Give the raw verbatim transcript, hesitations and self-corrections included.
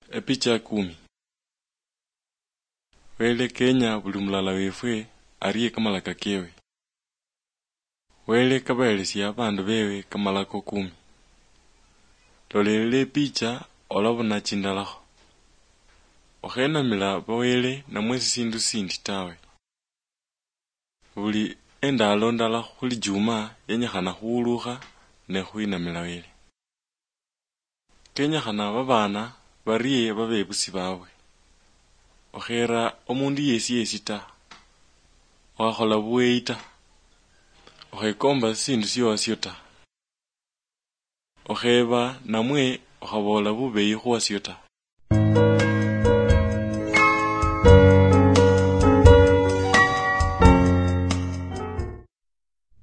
Epicha kumi. Wele Kenya buli mulala wefwe ariye kamalaka kewe. Wele kabaelesya abandu bewe kamalako kumi. Lolelele picha olabona chindalakho. Okhenamila bawele namwe sindu sindi tawe. Buli endalo ndala khuli juma yenyakhana khuulukha ne khwinamila wele. Kenyakhana babana bariye babebusi babwe. Okhera omundu yesi yesi ta. Wakhola buweyi ta. Okhekomba sindu siwasyo ta. Okheba namwe okhabola bubeyi khuwasyo ta.